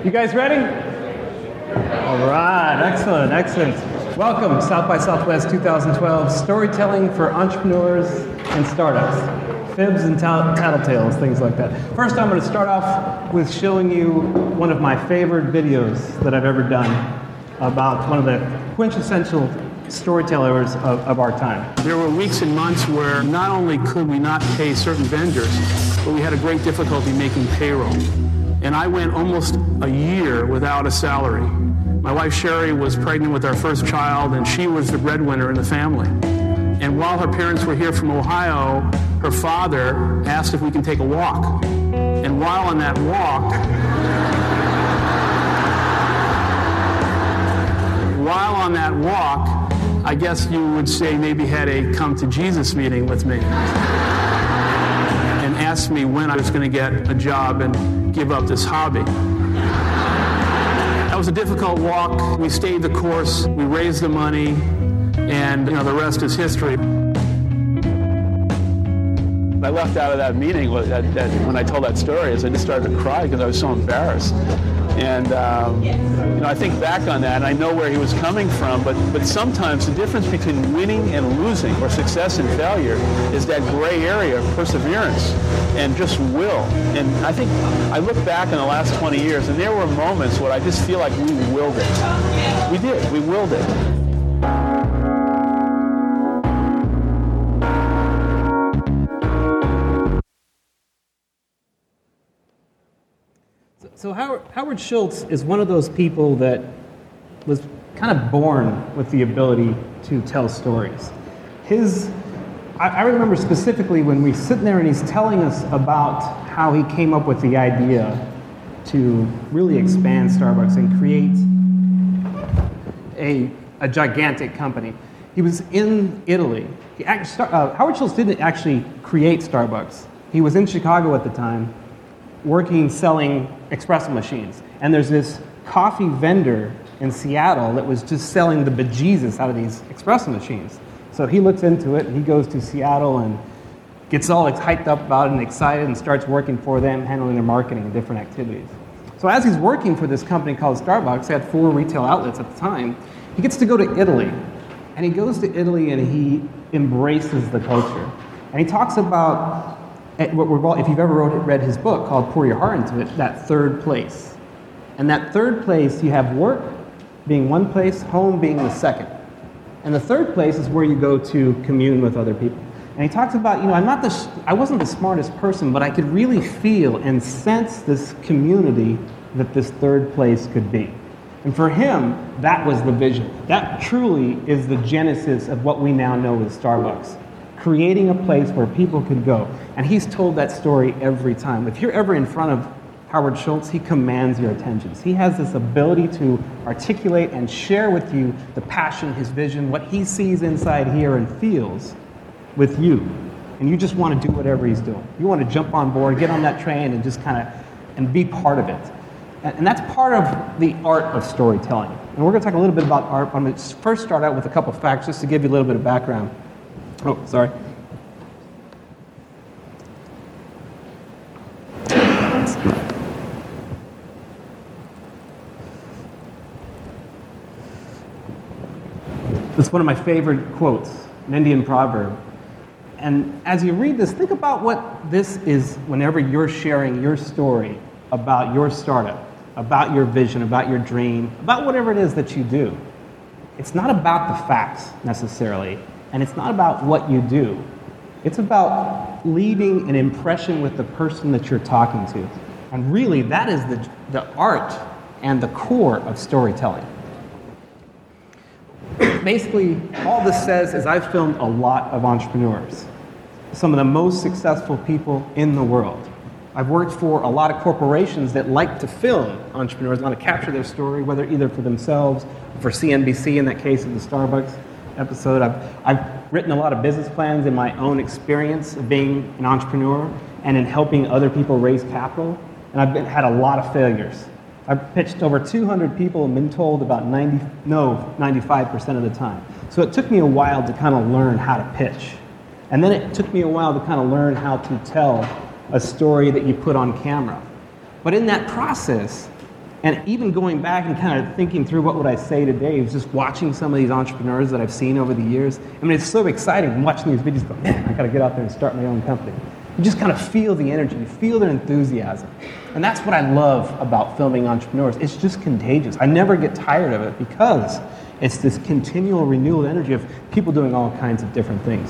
You guys ready? All right, excellent. Welcome, South by Southwest 2012, Storytelling for Entrepreneurs and Startups. Fibs and tattletales, things like that. First, I'm going to start off with showing you one of my favorite videos that I've ever done about one of the quintessential storytellers of our time. There were weeks and months where not only could we not pay certain vendors, but we had a great difficulty making payroll. And I went almost a year without a salary. My wife Sherry was pregnant with our first child, and she was the breadwinner in the family. And while her parents were here from Ohio, her father asked if we can take a walk. And while on that walk, I guess you would say maybe had a come to Jesus meeting with me and asked me when I was going to get a job and give up this hobby. That was a difficult walk. We stayed the course, we raised the money, and the rest is history. I left out of that meeting when I told that story, I just started to cry because I was so embarrassed. And I think back on that, and I know where he was coming from, but sometimes the difference between winning and losing, or success and failure, is that gray area of perseverance and just will. And I think I look back in the last 20 years, and there were moments where I just feel like we willed it. We did. We willed it. So Howard Schultz is one of those people that was kind of born with the ability to tell stories. I remember specifically when we sit there and he's telling us about how he came up with the idea to really expand Starbucks and create a gigantic company. He was in Italy. Howard Schultz didn't actually create Starbucks. He was in Chicago at the time, selling espresso machines. And there's this coffee vendor in Seattle that was just selling the bejesus out of these espresso machines. So he looks into it, and he goes to Seattle and gets all hyped up about it and excited and starts working for them, handling their marketing and different activities. So as he's working for this company called Starbucks, they had 4 retail outlets at the time, he gets to go to Italy. And he goes to Italy and he embraces the culture. And he talks about if you've ever read his book called Pour Your Heart Into It, that third place. And that third place, you have work being one place, home being the second. And the third place is where you go to commune with other people. And he talks about, I wasn't the smartest person, but I could really feel and sense this community that this third place could be. And for him, that was the vision. That truly is the genesis of what we now know as Starbucks. Creating a place where people could go. And he's told that story every time. If you're ever in front of Howard Schultz, he commands your attention. He has this ability to articulate and share with you the passion, his vision, what he sees inside here and feels with you. And you just want to do whatever he's doing. You want to jump on board, get on that train, and just and be part of it. And that's part of the art of storytelling. And we're going to talk a little bit about art. I'm going to first start out with a couple facts just to give you a little bit of background. Oh, sorry. It's one of my favorite quotes, an Indian proverb. And as you read this, think about what this is whenever you're sharing your story about your startup, about your vision, about your dream, about whatever it is that you do. It's not about the facts necessarily, and it's not about what you do. It's about leaving an impression with the person that you're talking to. And really, that is the art and the core of storytelling. Basically, all this says is I've filmed a lot of entrepreneurs, some of the most successful people in the world. I've worked for a lot of corporations that like to film entrepreneurs, want to capture their story, whether either for themselves, or for CNBC in that case of the Starbucks episode. I've written a lot of business plans in my own experience of being an entrepreneur and in helping other people raise capital, and I've had a lot of failures. I've pitched over 200 people and been told about 95% of the time. So it took me a while to kind of learn how to pitch. And then it took me a while to kind of learn how to tell a story that you put on camera. But in that process, And even going back and kind of thinking through what would I say today, was just watching some of these entrepreneurs that I've seen over the years. I mean, it's so exciting watching these videos go, man, I got to get out there and start my own company. You just kind of feel the energy, you feel their enthusiasm. And that's what I love about filming entrepreneurs. It's just contagious. I never get tired of it because it's this continual renewal energy of people doing all kinds of different things.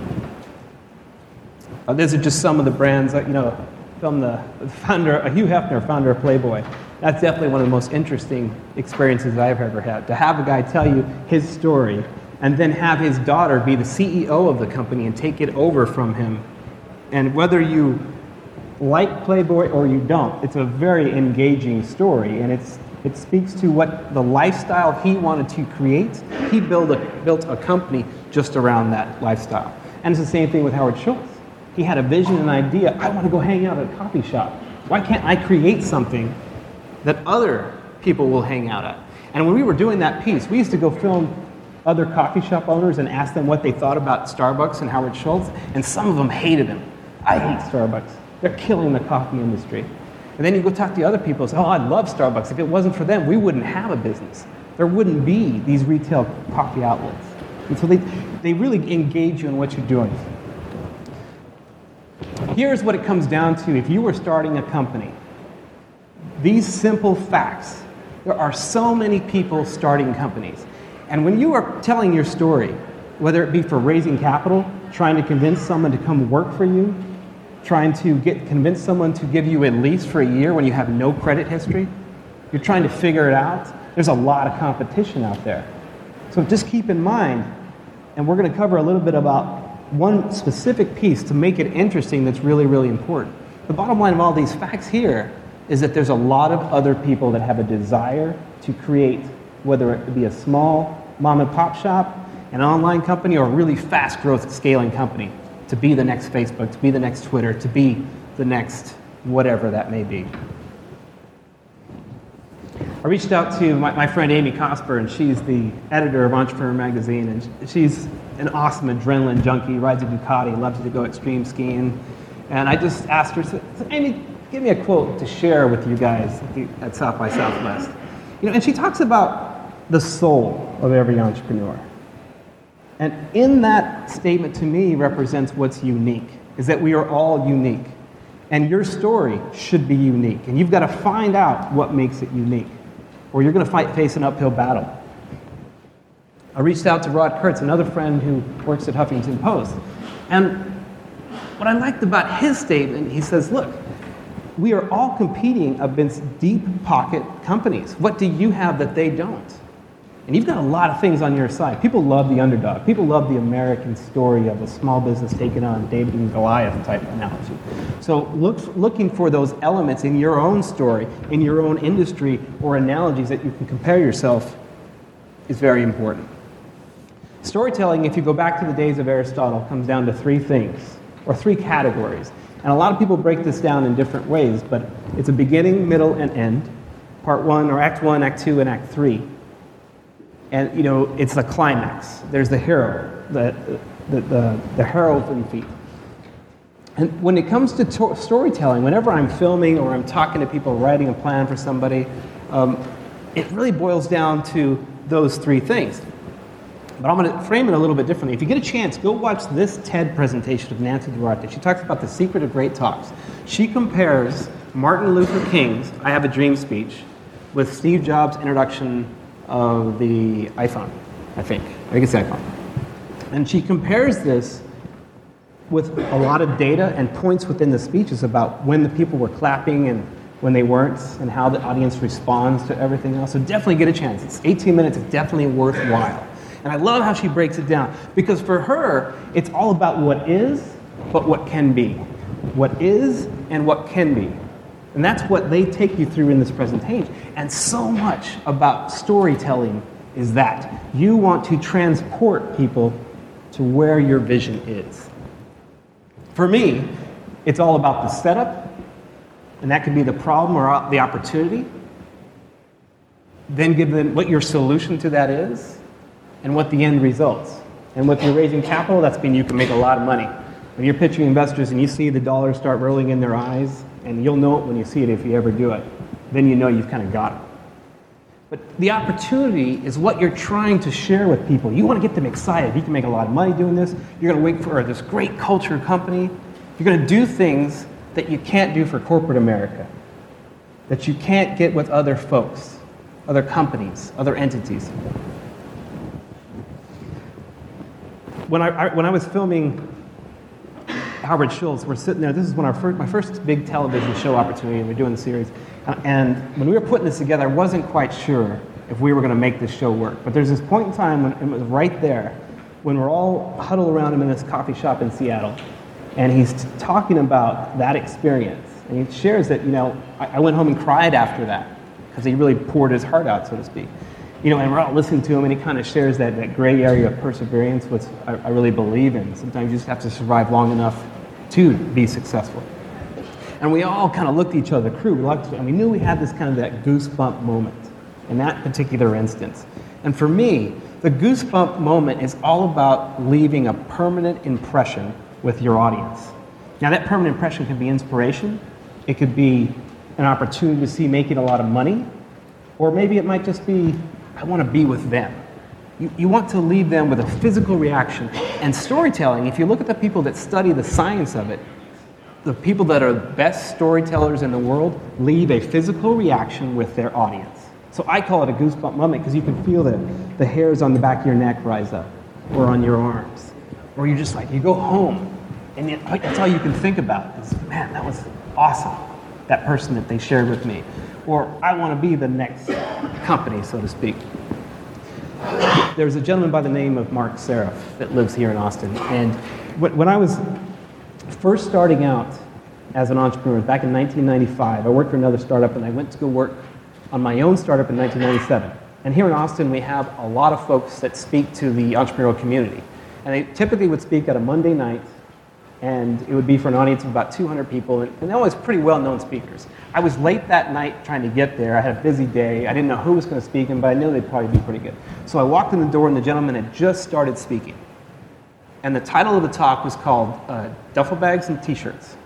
These are just some of the brands that, from the founder, Hugh Hefner, founder of Playboy. That's definitely one of the most interesting experiences I've ever had. To have a guy tell you his story and then have his daughter be the CEO of the company and take it over from him. And whether you like Playboy or you don't, it's a very engaging story, and it speaks to what the lifestyle he wanted to create. He built a company just around that lifestyle. And it's the same thing with Howard Schultz. He had a vision and idea. I want to go hang out at a coffee shop. Why can't I create something that other people will hang out at? And when we were doing that piece, we used to go film other coffee shop owners and ask them what they thought about Starbucks and Howard Schultz, and some of them hated him. I hate Starbucks. They're killing the coffee industry. And then you go talk to other people and say, oh, I love Starbucks. If it wasn't for them, we wouldn't have a business. There wouldn't be these retail coffee outlets. And so they really engage you in what you're doing. Here's what it comes down to. If you were starting a company, these simple facts, there are so many people starting companies. And when you are telling your story, whether it be for raising capital, trying to convince someone to come work for you, trying to convince someone to give you a lease for a year when you have no credit history, you're trying to figure it out, there's a lot of competition out there. So just keep in mind, and we're going to cover a little bit about one specific piece to make it interesting that's really, really important. The bottom line of all these facts here is that there's a lot of other people that have a desire to create, whether it be a small mom and pop shop, an online company, or a really fast growth scaling company, to be the next Facebook, to be the next Twitter, to be the next whatever that may be. I reached out to my friend Amy Cosper, and she's the editor of Entrepreneur Magazine, and she's an awesome adrenaline junkie, rides a Ducati, loves to go extreme skiing. And I just asked her, said, Amy, give me a quote to share with you guys at South by Southwest. And she talks about the soul of every entrepreneur. And in that statement, to me, represents what's unique, is that we are all unique. And your story should be unique. And you've got to find out what makes it unique, or you're going to face an uphill battle. I reached out to Rod Kurtz, another friend who works at Huffington Post. And what I liked about his statement, he says, look, we are all competing against deep pocket companies. What do you have that they don't? And you've got a lot of things on your side. People love the underdog. People love the American story of a small business taking on David and Goliath type analogy. So looking for those elements in your own story, in your own industry, or analogies that you can compare yourself is very important. Storytelling, if you go back to the days of Aristotle, comes down to three things, or three categories. And a lot of people break this down in different ways, but it's a beginning, middle, and end. Part one, or Act 1, Act 2, and Act 3. And, it's the climax. There's the hero, the heralding feat. And when it comes to storytelling, whenever I'm filming or I'm talking to people, writing a plan for somebody, it really boils down to those three things. But I'm going to frame it a little bit differently. If you get a chance, go watch this TED presentation of Nancy Duarte. She talks about the secret of great talks. She compares Martin Luther King's I Have a Dream speech with Steve Jobs' introduction of the iPhone, I think it's the iPhone. And she compares this with a lot of data and points within the speeches about when the people were clapping and when they weren't, and how the audience responds to everything else. So definitely get a chance. It's 18 minutes, it's definitely worthwhile. And I love how she breaks it down, because for her, it's all about what is, but what can be. What is and what can be. And that's what they take you through in this presentation. And so much about storytelling is that. You want to transport people to where your vision is. For me, it's all about the setup, and that could be the problem or the opportunity. Then give them what your solution to that is, and what the end results. And with your raising capital, that's mean you can make a lot of money. When you're pitching investors and you see the dollars start rolling in their eyes, and you'll know it when you see it if you ever do it, then you know you've kind of got it. But the opportunity is what you're trying to share with people. You want to get them excited. You can make a lot of money doing this. You're going to wait for this great culture company. You're going to do things that you can't do for corporate America, that you can't get with other folks, other companies, other entities. When I was filming Howard Schultz, we're sitting there. This is my first big television show opportunity, and we're doing the series. And when we were putting this together, I wasn't quite sure if we were going to make this show work. But there's this point in time when it was right there, when we're all huddled around him in this coffee shop in Seattle, and he's talking about that experience. And he shares that, I went home and cried after that, because he really poured his heart out, so to speak. And we're all listening to him, and he kind of shares that gray area of perseverance, which I really believe in. Sometimes you just have to survive long enough to be successful. And we all kind of looked at each other, the crew, and we knew we had this kind of that goosebump moment in that particular instance. And for me, the goosebump moment is all about leaving a permanent impression with your audience. Now, that permanent impression could be inspiration, it could be an opportunity to see making a lot of money, or maybe it might just be, I want to be with them. You want to leave them with a physical reaction. And storytelling, if you look at the people that study the science of it, the people that are the best storytellers in the world leave a physical reaction with their audience. So I call it a goosebump moment because you can feel the hairs on the back of your neck rise up, or on your arms. Or you're just like, you go home, and that's all you can think about is, man, that was awesome, that person that they shared with me. Or I want to be the next company, so to speak. There's a gentleman by the name of Mark Seraph that lives here in Austin. And when I was first starting out as an entrepreneur, back in 1995, I worked for another startup, and I went to go work on my own startup in 1997. And here in Austin, we have a lot of folks that speak to the entrepreneurial community. And they typically would speak at a Monday night, and it would be for an audience of about 200 people, and they're always pretty well-known speakers. I was late that night trying to get there. I had a busy day. I didn't know who was going to speak, but I knew they'd probably be pretty good. So I walked in the door, and the gentleman had just started speaking. And the title of the talk was called Duffel Bags and T-Shirts.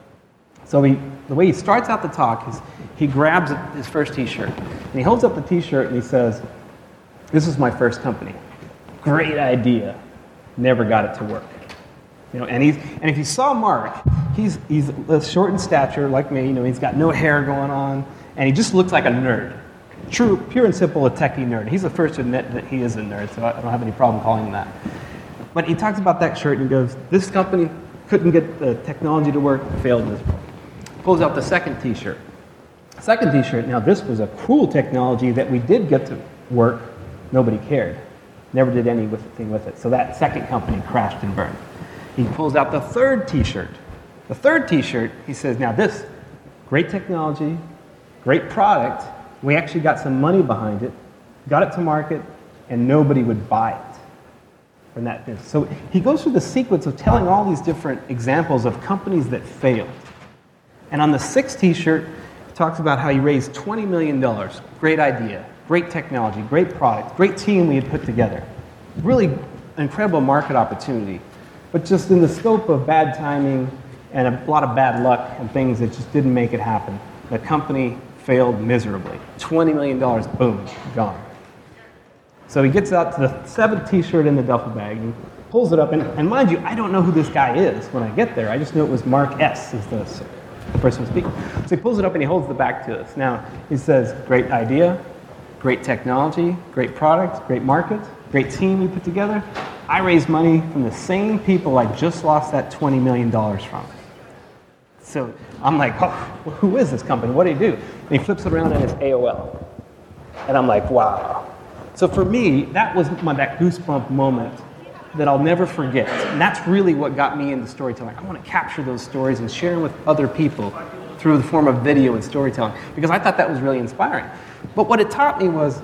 So the way he starts out the talk is he grabs his first T-shirt, and he holds up the T-shirt, and he says, "This is my first company. Great idea. Never got it to work." And if you saw Mark, he's short in stature like me. He's got no hair going on, and he just looks like a nerd. True, pure and simple, a techie nerd. He's the first to admit that he is a nerd, so I don't have any problem calling him that. But he talks about that shirt and goes, "This company couldn't get the technology to work, failed miserably." Pulls out the second T-shirt. Second T-shirt. Now this was a cool technology that we did get to work. Nobody cared. Never did anything with it. So that second company crashed and burned. He pulls out the third T-shirt. The third T-shirt, he says, now this, great technology, great product, we actually got some money behind it, got it to market, and nobody would buy it from that business. So he goes through the sequence of telling all these different examples of companies that failed. And on the sixth T-shirt, he talks about how he raised $20 million. Great idea, great technology, great product, great team we had put together. Really incredible market opportunity. But just in the scope of bad timing and a lot of bad luck and things that just didn't make it happen, the company failed miserably. $20 million, boom, gone. So he gets out to the seventh T-shirt in the duffel bag and pulls it up. And mind you, I don't know who this guy is when I get there. I just knew it was Mark S. is the person speaking. So he pulls it up and he holds the back to us. Now, he says, great idea, great technology, great product, great market, great team we put together. I raised money from the same people I just lost that $20 million from. So I'm like, oh, who is this company? What do you do? And he flips it around and it's AOL. And I'm like, wow. So for me, that was that goosebump moment that I'll never forget. And that's really what got me into storytelling. I want to capture those stories and share them with other people through the form of video and storytelling, because I thought that was really inspiring. But what it taught me was,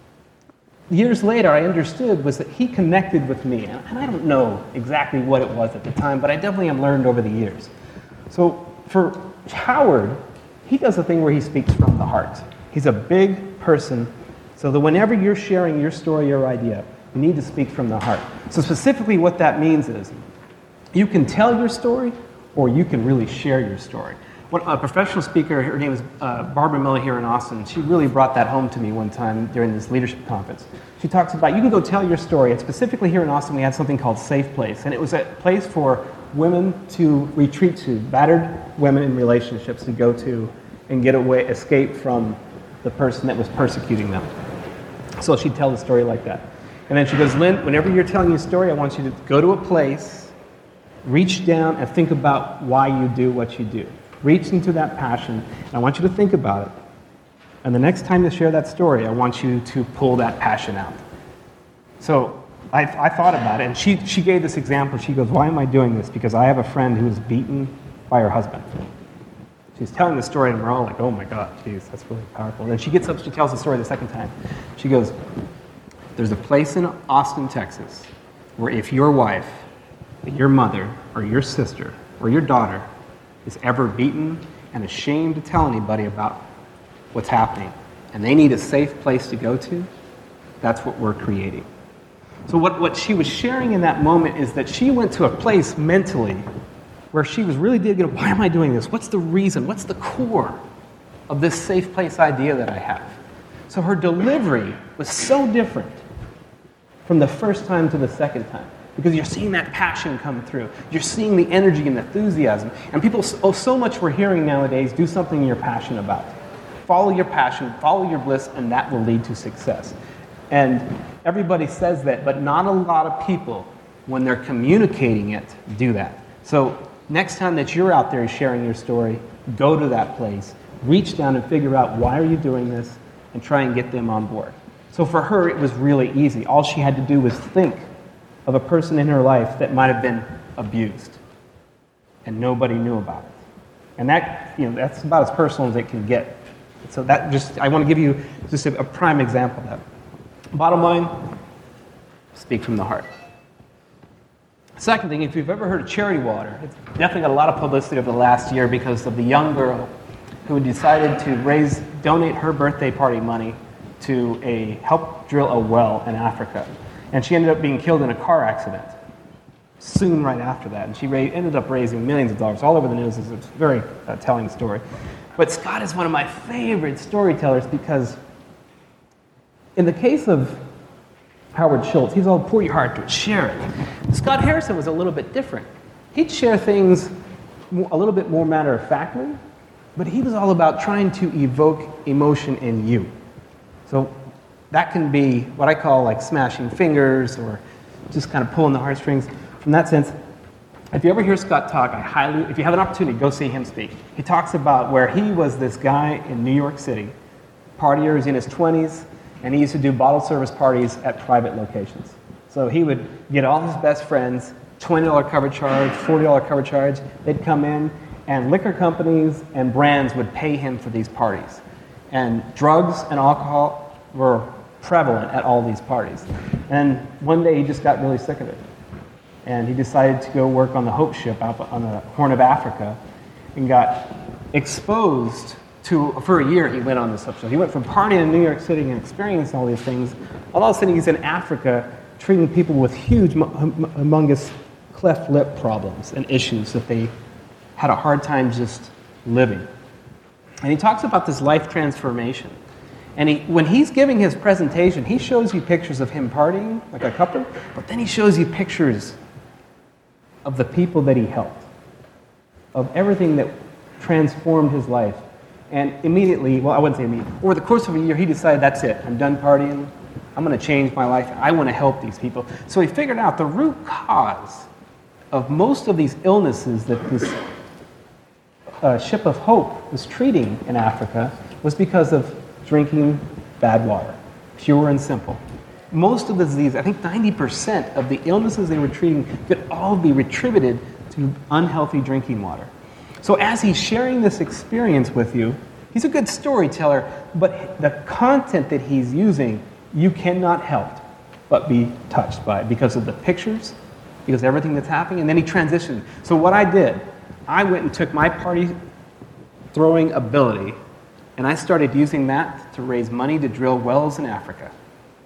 years later, I understood was that he connected with me. And I don't know exactly what it was at the time, but I definitely have learned over the years. So for Howard, he does a thing where he speaks from the heart. He's a big person, so that whenever you're sharing your story, your idea, you need to speak from the heart. So specifically what that means is, you can tell your story, or you can really share your story. A professional speaker, her name is Barbara Miller here in Austin. She really brought that home to me one time during this leadership conference. She talks about, you can go tell your story, and specifically here in Austin we had something called Safe Place, and it was a place for women to retreat to, battered women in relationships to go to and get away, escape from the person that was persecuting them. So she'd tell the story like that. And then she goes, Lynn, whenever you're telling your story, I want you to go to a place, reach down and think about why you do what you do. Reach into that passion, and I want you to think about it. And the next time you share that story, I want you to pull that passion out. So I thought about it, and she gave this example. She goes, why am I doing this? Because I have a friend who was beaten by her husband. She's telling the story, and we're all like, oh my God, geez, that's really powerful. And then she gets up, she tells the story the second time. She goes, there's a place in Austin, Texas, where if your wife, your mother, or your sister, or your daughter is ever beaten and ashamed to tell anybody about what's happening, and they need a safe place to go to, that's what we're creating. So what she was sharing in that moment is that she went to a place mentally where she was really digging, why am I doing this? What's the reason? What's the core of this safe place idea that I have? So her delivery was so different from the first time to the second time, because you're seeing that passion come through. You're seeing the energy and enthusiasm. And people, so much we're hearing nowadays, do something you're passionate about. Follow your passion, follow your bliss, and that will lead to success. And everybody says that, but not a lot of people, when they're communicating it, do that. So next time that you're out there sharing your story, go to that place, reach down and figure out why are you doing this, and try and get them on board. So for her, it was really easy. All she had to do was think of a person in her life that might have been abused, and nobody knew about it. And that, that's about as personal as it can get. So I want to give you just a prime example of that. Bottom line, speak from the heart. Second thing, if you've ever heard of Charity Water, it's definitely got a lot of publicity over the last year because of the young girl who decided to donate her birthday party money to help drill a well in Africa. And she ended up being killed in a car accident soon right after that. And she ended up raising millions of dollars all over the news. It's a very telling story. But Scott is one of my favorite storytellers because in the case of Howard Schultz, he's all pour your heart to it, share it. Scott Harrison was a little bit different. He'd share things a little bit more matter-of-factly, but he was all about trying to evoke emotion in you. So that can be what I call like smashing fingers or just kind of pulling the heartstrings. From that sense, if you ever hear Scott talk, if you have an opportunity, go see him speak. He talks about where he was this guy in New York City, partier, in his 20s, and he used to do bottle service parties at private locations. So he would get all his best friends, $20 cover charge, $40 cover charge. They'd come in, and liquor companies and brands would pay him for these parties. And drugs and alcohol were prevalent at all these parties. And one day he just got really sick of it. And he decided to go work on the Hope Ship out on the Horn of Africa and got exposed to, for a year he went on this subject. He went from partying in New York City and experiencing all these things. All of a sudden he's in Africa treating people with huge, humongous cleft lip problems and issues that they had a hard time just living. And he talks about this life transformation. And when he's giving his presentation, he shows you pictures of him partying, like a couple, but then he shows you pictures of the people that he helped, of everything that transformed his life. And immediately, well, I wouldn't say immediately, over the course of a year, he decided, that's it, I'm done partying, I'm going to change my life, I want to help these people. So he figured out the root cause of most of these illnesses that this Ship of Hope was treating in Africa was because of drinking bad water, pure and simple. Most of the disease, I think 90% of the illnesses they were treating could all be attributed to unhealthy drinking water. So as he's sharing this experience with you, he's a good storyteller, but the content that he's using, you cannot help but be touched by it because of the pictures, because of everything that's happening, and then he transitioned. So what I did, I went and took my party throwing ability, and I started using that to raise money to drill wells in Africa.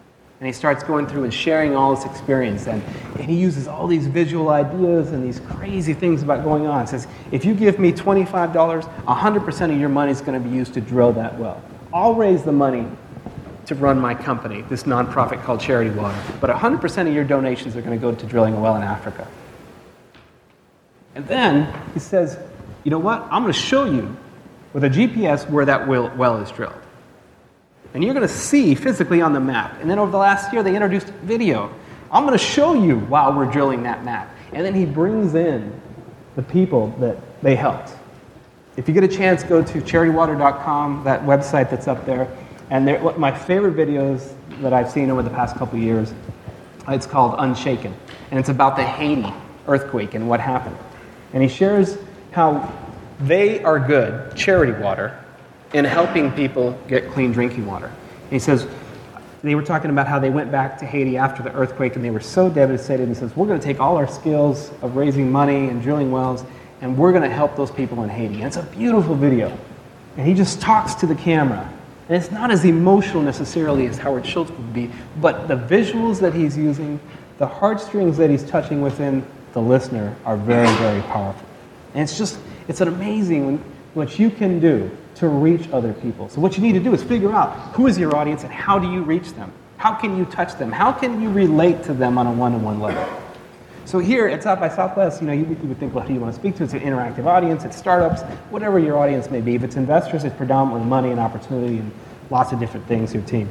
And he starts going through and sharing all this experience. And he uses all these visual ideas and these crazy things about going on. He says, if you give me $25, 100% of your money is going to be used to drill that well. I'll raise the money to run my company, this nonprofit called Charity Water. But 100% of your donations are going to go to drilling a well in Africa. And then he says, you know what? I'm going to show you with a GPS where that well is drilled. And you're going to see physically on the map. And then over the last year, they introduced video. I'm going to show you while we're drilling that map. And then he brings in the people that they helped. If you get a chance, go to charitywater.com, that website that's up there. And my favorite videos that I've seen over the past couple of years, it's called Unshaken. And it's about the Haiti earthquake and what happened. And he shares how they are good, Charity Water, in helping people get clean drinking water. And he says, they were talking about how they went back to Haiti after the earthquake and they were so devastated. He says, we're going to take all our skills of raising money and drilling wells and we're going to help those people in Haiti. And it's a beautiful video. And he just talks to the camera. And it's not as emotional necessarily as Howard Schultz would be, but the visuals that he's using, the heartstrings that he's touching within the listener are very, very powerful. And it's an amazing what you can do to reach other people. So what you need to do is figure out who is your audience and how do you reach them? How can you touch them? How can you relate to them on a one-to-one level? So here at South by Southwest, you would think, well, who do you want to speak to? It's an interactive audience, it's startups, whatever your audience may be. If it's investors, it's predominantly money and opportunity and lots of different things, your team.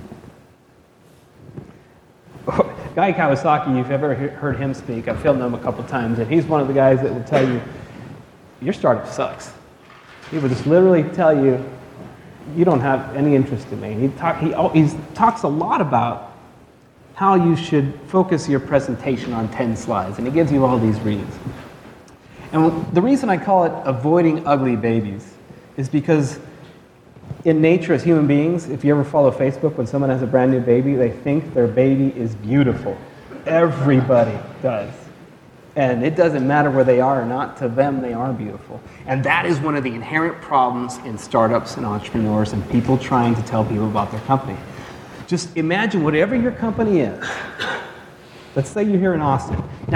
Guy Kawasaki, if you've ever heard him speak, I've filmed him a couple times, and he's one of the guys that will tell you, your startup sucks. He would just literally tell you, you don't have any interest in me. He talks a lot about how you should focus your presentation on 10 slides, and he gives you all these reads. And the reason I call it avoiding ugly babies is because in nature as human beings, if you ever follow Facebook, when someone has a brand new baby, they think their baby is beautiful. Everybody does. And it doesn't matter where they are or not, to them they are beautiful. And that is one of the inherent problems in startups and entrepreneurs and people trying to tell people about their company. Just imagine whatever your company is. Let's say you're here in Austin. Now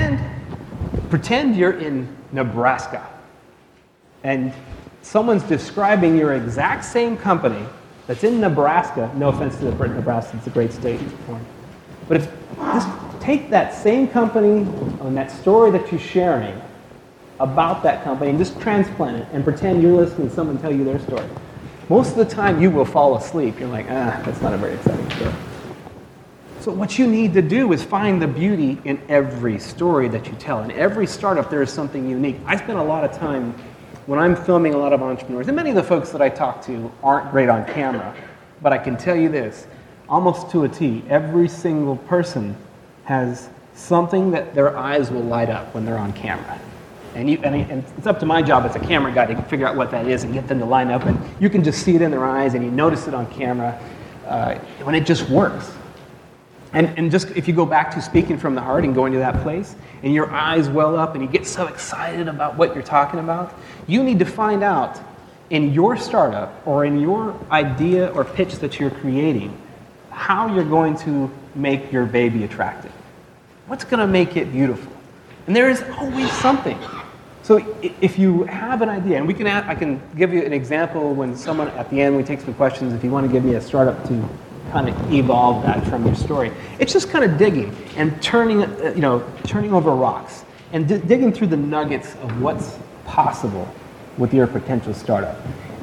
pretend you're in Nebraska. And someone's describing your exact same company that's in Nebraska. No offense to Nebraska, it's a great state. But just take that same company and that story that you're sharing about that company and just transplant it and pretend you're listening to someone tell you their story. Most of the time you will fall asleep. You're like, that's not a very exciting story. So what you need to do is find the beauty in every story that you tell. In every startup there is something unique. I spend a lot of time when I'm filming a lot of entrepreneurs, and many of the folks that I talk to aren't great on camera, but I can tell you this, almost to a T, every single person has something that their eyes will light up when they're on camera. And it's up to my job as a camera guy to figure out what that is and get them to line up, and you can just see it in their eyes and you notice it on camera when it just works. And just if you go back to speaking from the heart and going to that place, and your eyes well up and you get so excited about what you're talking about, you need to find out in your startup or in your idea or pitch that you're creating how you're going to make your baby attractive. What's going to make it beautiful? And there is always something. So if you have an idea, and I can give you an example when someone at the end, we take some questions, if you want to give me a startup to kind of evolve that from your story. It's just kind of digging and turning over rocks and digging through the nuggets of what's possible with your potential startup.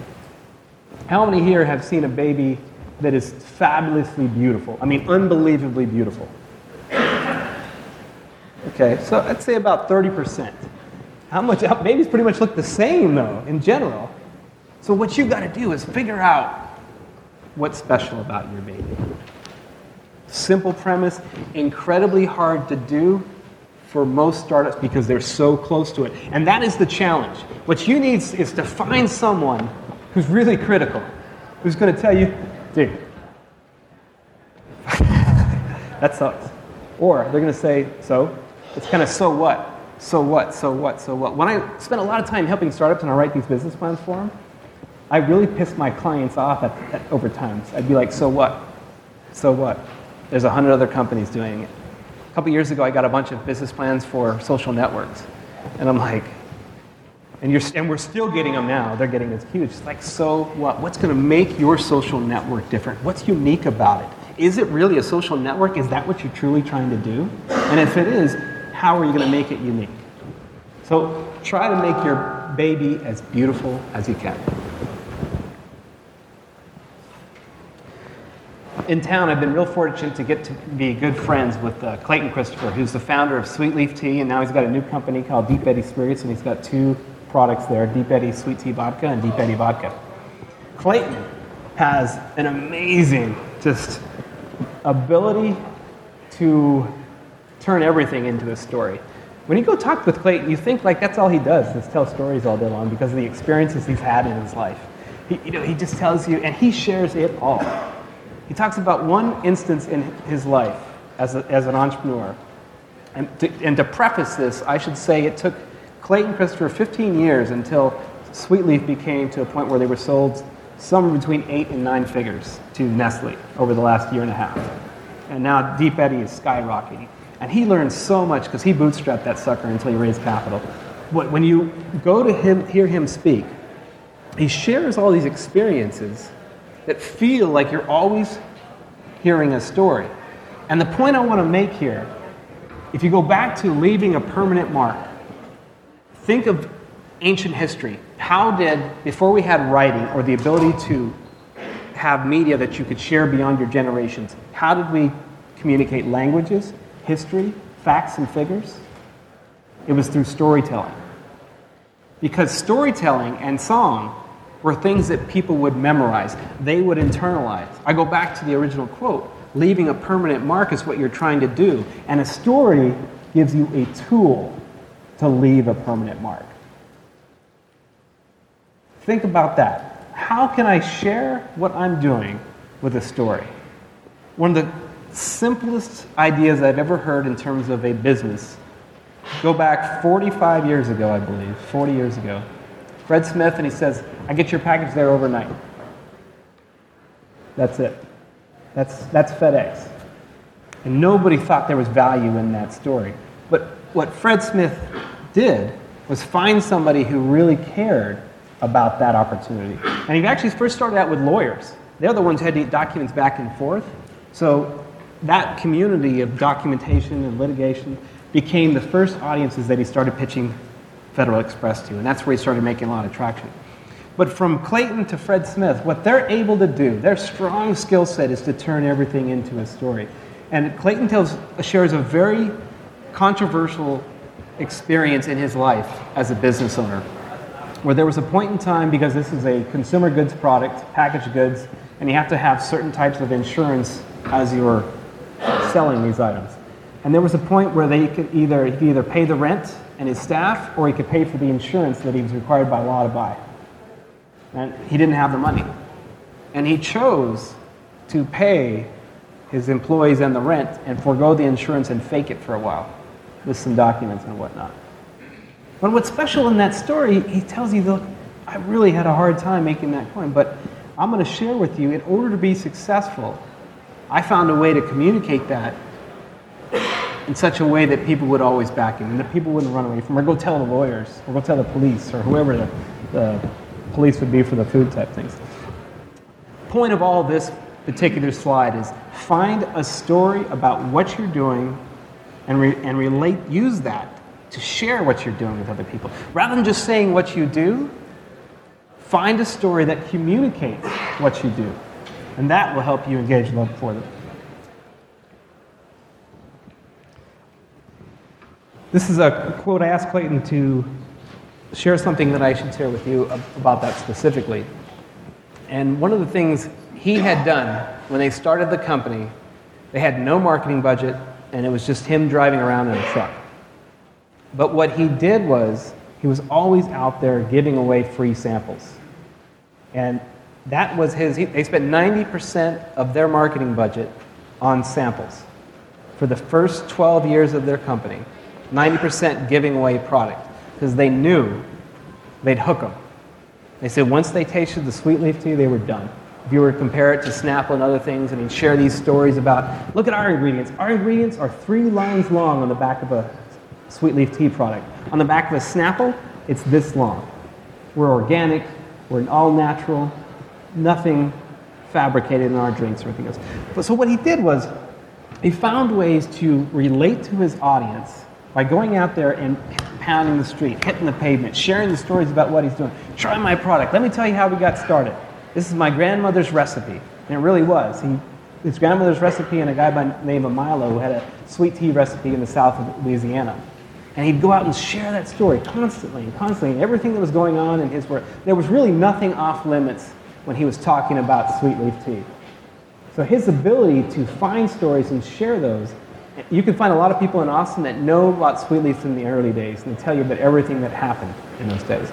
How many here have seen a baby that is fabulously beautiful? I mean, unbelievably beautiful. Okay, so I'd say about 30%. Babies pretty much look the same, though, in general. So what you've got to do is figure out what's special about your baby. Simple premise, incredibly hard to do for most startups because they're so close to it. And that is the challenge. What you need is to find someone who's really critical, who's going to tell you, dude, that sucks. Or they're going to say, so? It's kind of so what? So what? So what? So what? When I spend a lot of time helping startups and I write these business plans for them, I really piss my clients off over time. I'd be like, so what? So what? There's 100 other companies doing it. A couple years ago, I got a bunch of business plans for social networks. And I'm like, and we're still getting them now. They're getting this huge. It's like, so what? What's going to make your social network different? What's unique about it? Is it really a social network? Is that what you're truly trying to do? And if it is, how are you going to make it unique? So try to make your baby as beautiful as you can. In town, I've been real fortunate to get to be good friends with Clayton Christopher, who's the founder of Sweet Leaf Tea, and now he's got a new company called Deep Eddy Spirits, and he's got 2 products there, Deep Eddy Sweet Tea Vodka and Deep Eddy Vodka. Clayton has an amazing just ability to turn everything into a story. When you go talk with Clayton, you think like that's all he does, is tell stories all day long because of the experiences he's had in his life. He just tells you, and he shares it all. He talks about one instance in his life as an entrepreneur. And to preface this, I should say it took Clayton Christopher 15 years until Sweet Leaf became to a point where they were sold somewhere between 8 and 9 figures to Nestle over the last year and a half. And now Deep Eddy is skyrocketing. And he learned so much because he bootstrapped that sucker until he raised capital. But when you go to him, hear him speak, he shares all these experiences that feel like you're always hearing a story. And the point I want to make here, if you go back to leaving a permanent mark, think of ancient history. How did, before we had writing or the ability to have media that you could share beyond your generations, how did we communicate languages, history, facts, and figures? It was through storytelling. Because storytelling and song were things that people would memorize. They would internalize. I go back to the original quote, leaving a permanent mark is what you're trying to do. And a story gives you a tool to leave a permanent mark. Think about that. How can I share what I'm doing with a story? One of the simplest ideas I've ever heard in terms of a business, go back 45 years ago, I believe, 40 years ago. Fred Smith, and he says, I get your package there overnight. That's it. That's FedEx. And nobody thought there was value in that story. But what Fred Smith did was find somebody who really cared about that opportunity. And he actually first started out with lawyers. They're the ones who had to get documents back and forth. So that community of documentation and litigation became the first audiences that he started pitching Federal Express to. And that's where he started making a lot of traction. But from Clayton to Fred Smith, what they're able to do, their strong skill set is to turn everything into a story. And Clayton shares a very controversial experience in his life as a business owner, where there was a point in time, because this is a consumer goods product, packaged goods, and you have to have certain types of insurance as you're selling these items. And there was a point where he could either pay the rent and his staff, or he could pay for the insurance that he was required by law to buy. And he didn't have the money. And he chose to pay his employees and the rent and forego the insurance and fake it for a while with some documents and whatnot. But what's special in that story, he tells you, look, I really had a hard time making that coin, but I'm going to share with you, in order to be successful, I found a way to communicate that in such a way that people would always back him and that people wouldn't run away from him or go tell the lawyers or go tell the police or whoever the police would be for the food type things. Point of all this particular slide is find a story about what you're doing and use that to share what you're doing with other people. Rather than just saying what you do, find a story that communicates what you do. And that will help you engage love for them. This is a quote. I asked Clayton to share something that I should share with you about that specifically. And one of the things he had done when they started the company, they had no marketing budget, and it was just him driving around in a truck. But what he did was, he was always out there giving away free samples. And that was they spent 90% of their marketing budget on samples. For the first 12 years of their company, 90% giving away product, because they knew they'd hook them. They said once they tasted the Sweet Leaf Tea, they were done. If you were to compare it to Snapple and other things, and he'd share these stories about, look at our ingredients. Our ingredients are 3 lines long on the back of a sweet leaf tea product. On the back of a Snapple, it's this long. We're organic, we're all natural, nothing fabricated in our drinks or anything else. But so what he did was, he found ways to relate to his audience by going out there and pounding the street, hitting the pavement, sharing the stories about what he's doing. Try my product. Let me tell you how we got started. This is my grandmother's recipe. And it really was. His grandmother's recipe and a guy by the name of Milo who had a sweet tea recipe in the south of Louisiana. And he'd go out and share that story constantly, and everything that was going on in his work. There was really nothing off limits when he was talking about sweet leaf tea. So his ability to find stories and share those, you can find a lot of people in Austin that know about sweet leaf in the early days, and they tell you about everything that happened in those days.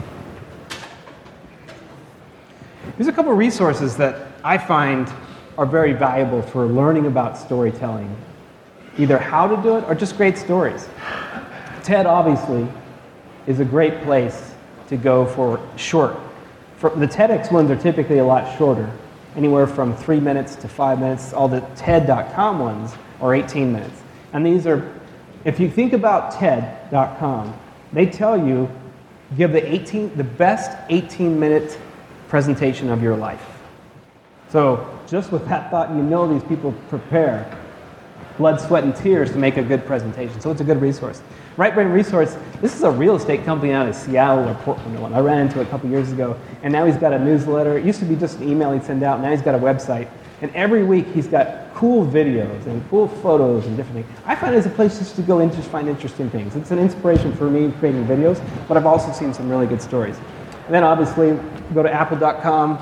Here's a couple of resources that I find are very valuable for learning about storytelling, either how to do it or just great stories. TED, obviously, is a great place to go for short. The TEDx ones are typically a lot shorter, anywhere from 3 minutes to 5 minutes. All the TED.com ones are 18 minutes. And these are, if you think about TED.com, they tell you give the best 18-minute presentation of your life. So just with that thought, you know these people prepare blood, sweat, and tears to make a good presentation. So it's a good resource. Right Brain Resource, this is a real estate company out of Seattle or Portland. I ran into it a couple years ago, and now he's got a newsletter. It used to be just an email he'd send out, now he's got a website. And every week he's got cool videos and cool photos and different things. I find it as a place just to go and just find interesting things. It's an inspiration for me creating videos, but I've also seen some really good stories. And then obviously, go to apple.com.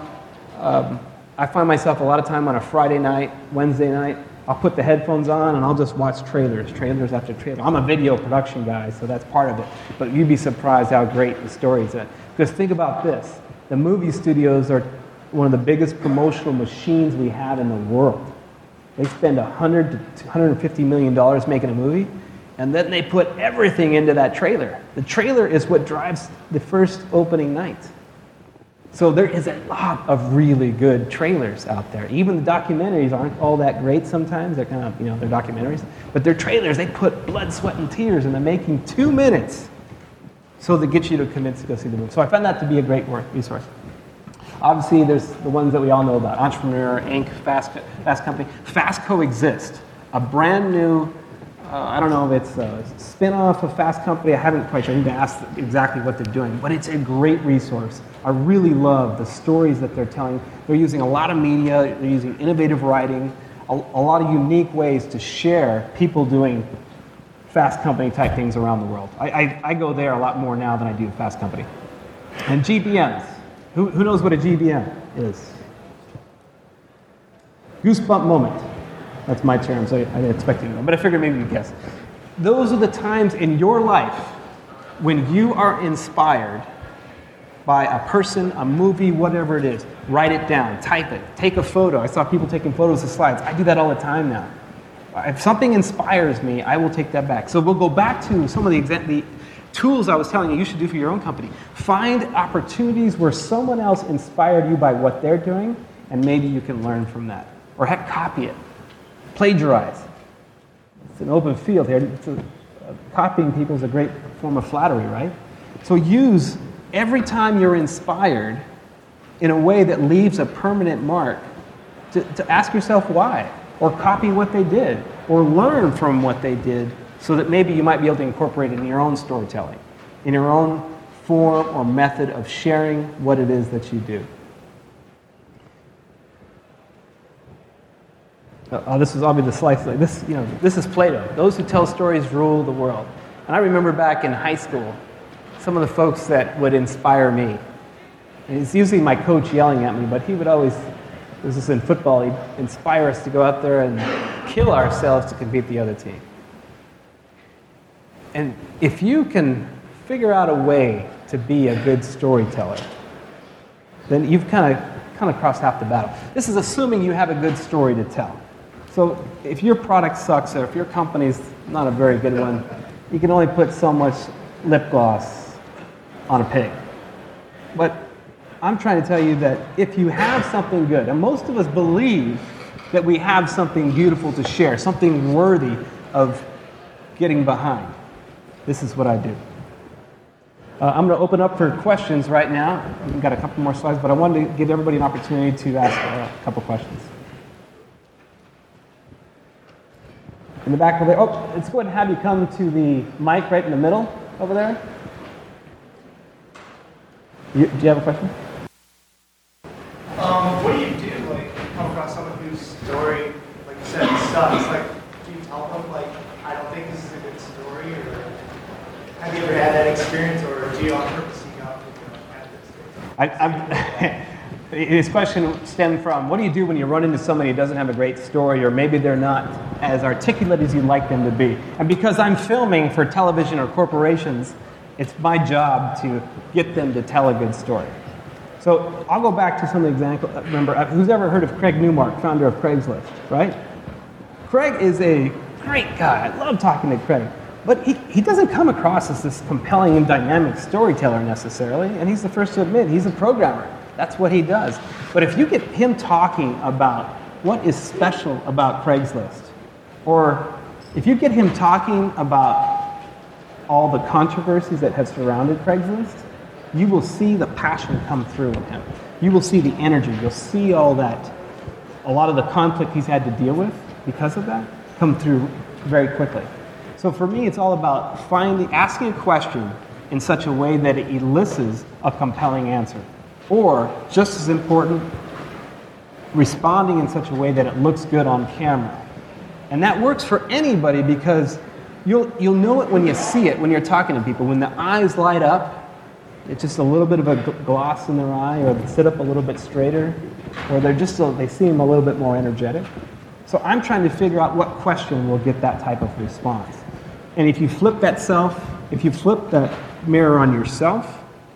I find myself a lot of time on a Friday night, Wednesday night, I'll put the headphones on and I'll just watch trailers after trailer. I'm a video production guy, so that's part of it. But you'd be surprised how great the stories are. Because think about this. The movie studios are one of the biggest promotional machines we have in the world. They spend $100 to $150 million making a movie, and then they put everything into that trailer. The trailer is what drives the first opening night. So there is a lot of really good trailers out there. Even the documentaries aren't all that great sometimes. They're kind of, they're documentaries. But they're trailers. They put blood, sweat, and tears in the making 2 minutes so that gets you to convince to go see the movie. So I found that to be a great resource. Obviously, there's the ones that we all know about. Entrepreneur, Inc., Fast Company. Fast Coexist, a brand new, I don't know if it's a spin-off of Fast Company. I haven't quite sure. I need to ask exactly what they're doing. But it's a great resource. I really love the stories that they're telling. They're using a lot of media. They're using innovative writing, a lot of unique ways to share people doing Fast Company type things around the world. I go there a lot more now than I do Fast Company. And GBMs. Who knows what a GBM is? Goosebump moment. That's my term, so I didn't expect you to know, but I figured maybe you'd guess. Those are the times in your life when you are inspired by a person, a movie, whatever it is. Write it down, type it, take a photo. I saw people taking photos of slides. I do that all the time now. If something inspires me, I will take that back. So we'll go back to some of the tools I was telling you should do for your own company. Find opportunities where someone else inspired you by what they're doing, and maybe you can learn from that. Or heck, copy it. Plagiarize. It's an open field here. Copying people is a great form of flattery, right? So use every time you're inspired in a way that leaves a permanent mark to ask yourself why, or copy what they did, or learn from what they did so that maybe you might be able to incorporate it in your own storytelling, in your own form or method of sharing what it is that you do. This is obviously the slide. This is Plato. Those who tell stories rule the world. And I remember back in high school, some of the folks that would inspire me. And it's usually my coach yelling at me, but he would always, this is in football, he'd inspire us to go out there and kill ourselves to compete the other team. And if you can figure out a way to be a good storyteller, then you've kind of crossed half the battle. This is assuming you have a good story to tell. So if your product sucks or if your company's not a very good one, you can only put so much lip gloss on a pig. But I'm trying to tell you that if you have something good, and most of us believe that we have something beautiful to share, something worthy of getting behind, this is what I do. I'm going to open up for questions right now. We've got a couple more slides, but I wanted to give everybody an opportunity to ask a couple questions. In the back over there. Oh, let's go ahead and have you come to the mic right in the middle over there. Do you have a question? What do you do, like, if you come across someone whose story, like you said, sucks? Like, do you tell them, like, I don't think this is a good story, or have you ever had that experience, or do you on purpose seek out His question stemmed from, what do you do when you run into somebody who doesn't have a great story, or maybe they're not as articulate as you'd like them to be? And because I'm filming for television or corporations, it's my job to get them to tell a good story. So I'll go back to some examples. Remember, who's ever heard of Craig Newmark, founder of Craigslist, right? Craig is a great guy. I love talking to Craig. But he doesn't come across as this compelling and dynamic storyteller necessarily, and he's the first to admit he's a programmer. That's what he does. But if you get him talking about what is special about Craigslist, or if you get him talking about all the controversies that have surrounded Craigslist, you will see the passion come through in him. You will see the energy. You'll see all that, a lot of the conflict he's had to deal with because of that, come through very quickly. So for me, it's all about asking a question in such a way that it elicits a compelling answer. Or, just as important, responding in such a way that it looks good on camera. And that works for anybody because you'll know it when you see it, when you're talking to people. When the eyes light up, it's just a little bit of a gloss in their eye, or they sit up a little bit straighter, or they seem a little bit more energetic. So I'm trying to figure out what question will get that type of response. And if you flip that mirror on yourself,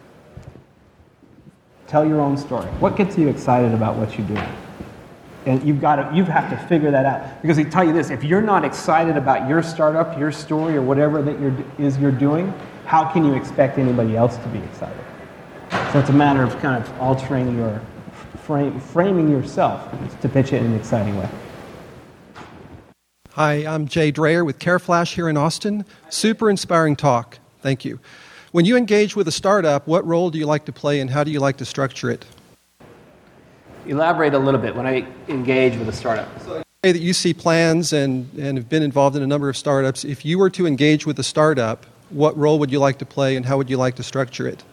tell your own story. What gets you excited about what you're doing? And you have to figure that out. Because I tell you this, if you're not excited about your startup, your story, or whatever that you're doing, how can you expect anybody else to be excited? So it's a matter of kind of altering your framing yourself to pitch it in an exciting way. Hi, I'm Jay Dreyer with CareFlash here in Austin. Super inspiring talk. Thank you. When you engage with a startup, what role do you like to play and how do you like to structure it? Elaborate a little bit when I engage with a startup. So say that you see plans and have been involved in a number of startups. If you were to engage with a startup, what role would you like to play and how would you like to structure it?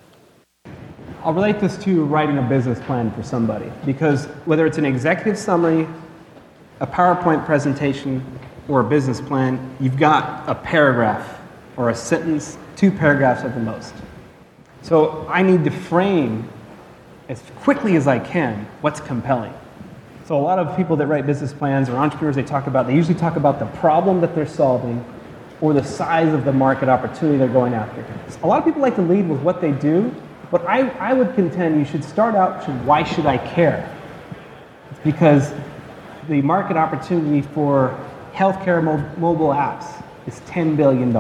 I'll relate this to writing a business plan for somebody, because whether it's an executive summary, a PowerPoint presentation, or a business plan, you've got a paragraph or a sentence, 2 paragraphs at the most. So I need to frame as quickly as I can what's compelling. So a lot of people that write business plans or entrepreneurs, they usually talk about the problem that they're solving or the size of the market opportunity they're going after. A lot of people like to lead with what they do, but I would contend you should start out with why should I care? It's because the market opportunity for healthcare mobile apps is $10 billion.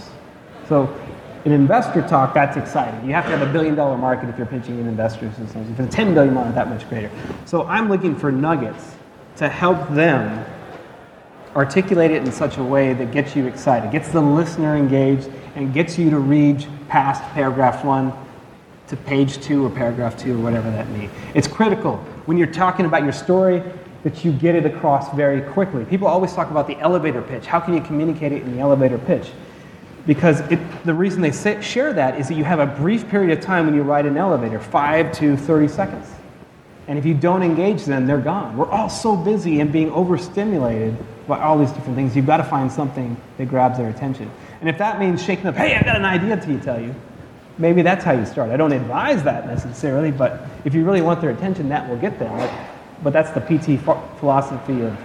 So in investor talk, that's exciting. You have to have $1 billion market if you're pitching in investors. If it's $10 billion market, that much greater. So I'm looking for nuggets to help them articulate it in such a way that gets you excited, gets the listener engaged, and gets you to read past paragraph 1 to page 2 or paragraph 2 or whatever that means. It's critical when you're talking about your story that you get it across very quickly. People always talk about the elevator pitch. How can you communicate it in the elevator pitch? Because the reason they share that is that you have a brief period of time when you ride an elevator, 5 to 30 seconds. And if you don't engage them, they're gone. We're all so busy and being overstimulated by all these different things. You've got to find something that grabs their attention. And if that means shaking up, hey, I got an idea to tell you, maybe that's how you start. I don't advise that necessarily, but if you really want their attention, that will get them. But that's the PT philosophy of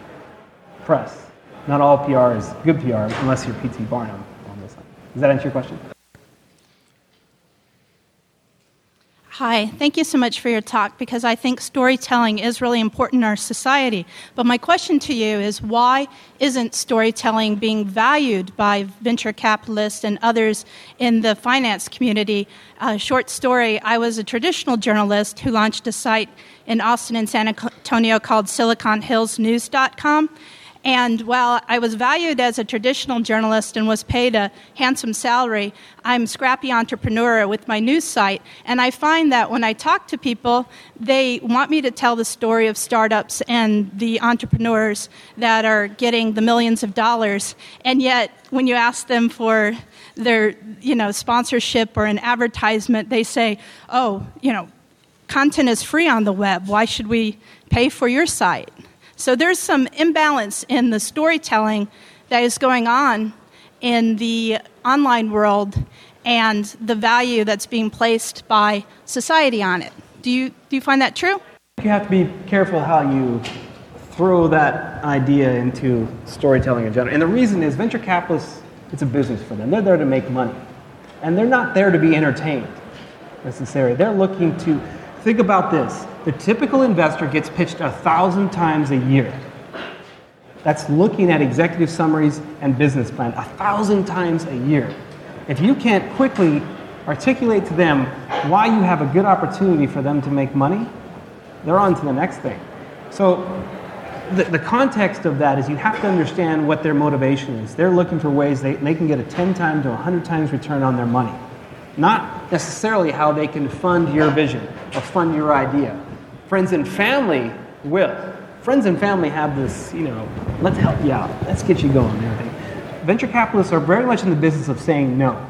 press. Not all PR is good PR unless you're P.T. Barnum on this side. Does that answer your question? Hi, thank you so much for your talk because I think storytelling is really important in our society. But my question to you is why isn't storytelling being valued by venture capitalists and others in the finance community? Short story, I was a traditional journalist who launched a site in Austin and San Antonio called SiliconHillsNews.com. And while I was valued as a traditional journalist and was paid a handsome salary, I'm a scrappy entrepreneur with my news site. And I find that when I talk to people, they want me to tell the story of startups and the entrepreneurs that are getting the millions of dollars. And yet, when you ask them for their, sponsorship or an advertisement, they say, content is free on the web. Why should we pay for your site? So there's some imbalance in the storytelling that is going on in the online world and the value that's being placed by society on it. Do you find that true? You have to be careful how you throw that idea into storytelling in general. And the reason is venture capitalists, it's a business for them. They're there to make money. And they're not there to be entertained necessarily. They're looking to, think about this. The typical investor gets pitched 1,000 times a year. That's looking at executive summaries and business plan 1,000 times a year. If you can't quickly articulate to them why you have a good opportunity for them to make money, they're on to the next thing. So the context of that is you have to understand what their motivation is. They're looking for ways they can get a 10 times to 100 times return on their money. Not necessarily how they can fund your vision or fund your idea. Friends and family will. Friends and family have this, let's help you out. Let's get you going and everything. Venture capitalists are very much in the business of saying no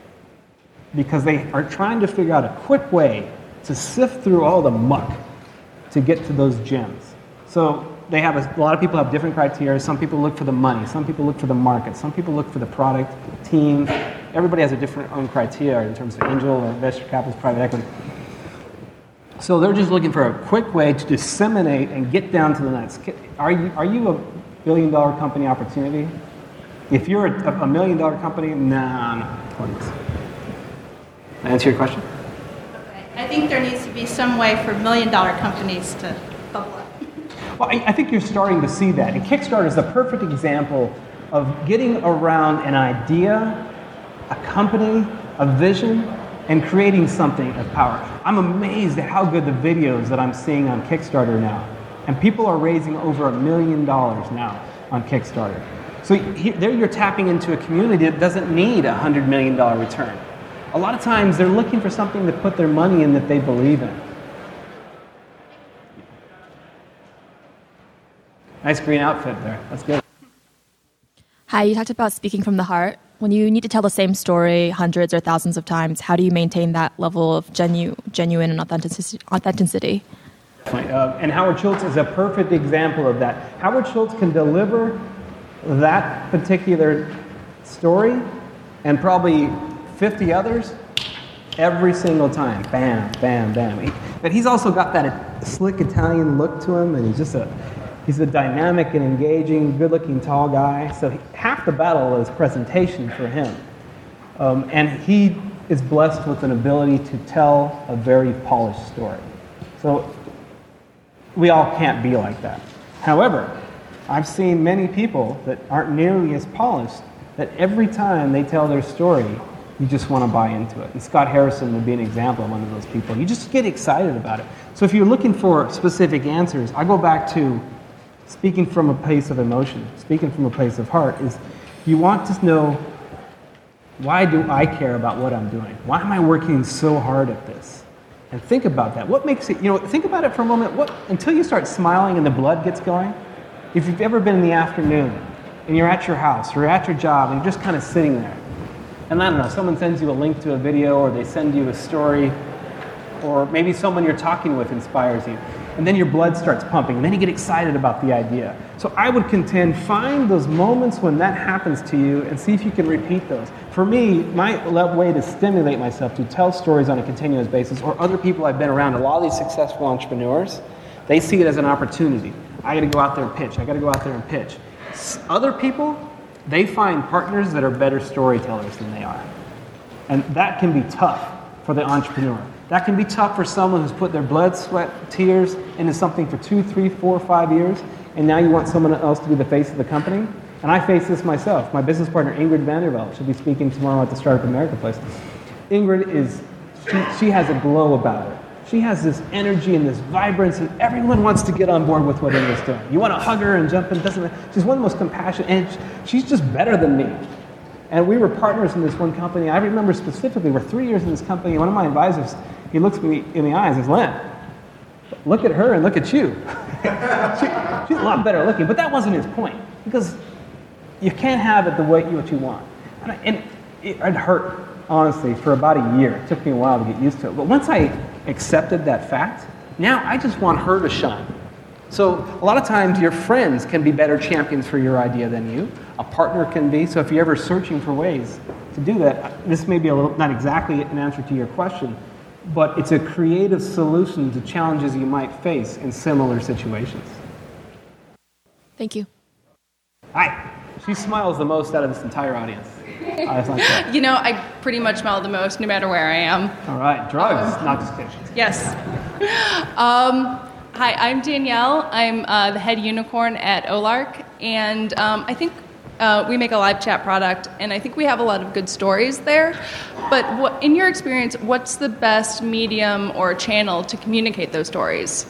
because they are trying to figure out a quick way to sift through all the muck to get to those gems. So they have a lot of people have different criteria. Some people look for the money. Some people look for the market. Some people look for the product, team. Everybody has a different own criteria in terms of angel or venture capitalist, private equity. So they're just looking for a quick way to disseminate and get down to the next. Are you a billion-dollar company opportunity? If you're a $1 million company, no, please. Answer your question? Okay. I think there needs to be some way for $1 million companies to bubble up. Well, I think you're starting to see that. And Kickstarter is the perfect example of getting around an idea, a company, a vision, and creating something of power. I'm amazed at how good the videos that I'm seeing on Kickstarter now. And people are raising over $1 million now on Kickstarter. So there you're tapping into a community that doesn't need a $100 million return. A lot of times they're looking for something to put their money in that they believe in. Nice green outfit there. That's good. Hi, you talked about speaking from the heart. When you need to tell the same story hundreds or thousands of times, how do you maintain that level of genuine and authenticity? And Howard Schultz is a perfect example of that. Howard Schultz can deliver that particular story and probably 50 others every single time. Bam, bam, bam. But he's also got that slick Italian look to him, and he's a dynamic and engaging, good-looking, tall guy. So half the battle is presentation for him. And he is blessed with an ability to tell a very polished story. So we all can't be like that. However, I've seen many people that aren't nearly as polished that every time they tell their story, you just want to buy into it. And Scott Harrison would be an example of one of those people. You just get excited about it. So if you're looking for specific answers, I go back to speaking from a place of emotion, speaking from a place of heart, is you want to know, why do I care about what I'm doing? Why am I working so hard at this? And think about that. What makes it, think about it for a moment. Until you start smiling and the blood gets going, if you've ever been in the afternoon and you're at your house or at your job and you're just kind of sitting there, and I don't know, someone sends you a link to a video or they send you a story, or maybe someone you're talking with inspires you, and then your blood starts pumping, and then you get excited about the idea. So I would contend, find those moments when that happens to you and see if you can repeat those. For me, my way to stimulate myself to tell stories on a continuous basis, or other people I've been around, a lot of these successful entrepreneurs, they see it as an opportunity. I got to go out there and pitch. I got to go out there and pitch. Other people, they find partners that are better storytellers than they are. And that can be tough for the entrepreneur. That can be tough for someone who's put their blood, sweat, tears into something for 2, 3, 4, 5 years, and now you want someone else to be the face of the company. And I face this myself. My business partner, Ingrid Vanderveld, she'll be speaking tomorrow at the Startup America place. Ingrid she has a glow about her. She has this energy and this vibrance, and everyone wants to get on board with what Ingrid's doing. You want to hug her and jump in. She's one of the most compassionate, and she's just better than me. And we were partners in this one company. I remember specifically, we're 3 years in this company. One of my advisors, he looks me in the eyes and says, "Len, look at her and look at you." She's a lot better looking, but that wasn't his point, because you can't have it the way what you want. And it hurt, honestly, for about a year. It took me a while to get used to it. But once I accepted that fact, now I just want her to shine. So a lot of times your friends can be better champions for your idea than you. A partner can be. So if you're ever searching for ways to do that, this may be a little, not exactly an answer to your question, but it's a creative solution to challenges you might face in similar situations. Thank you. Hi. She smiles the most out of this entire audience. I like that. You know, I pretty much smile the most no matter where I am. All right. Drugs, not just kidding. Yes. Hi, I'm Danielle. I'm the head unicorn at Olark, and I think we make a live chat product, and I think we have a lot of good stories there. But in your experience, what's the best medium or channel to communicate those stories?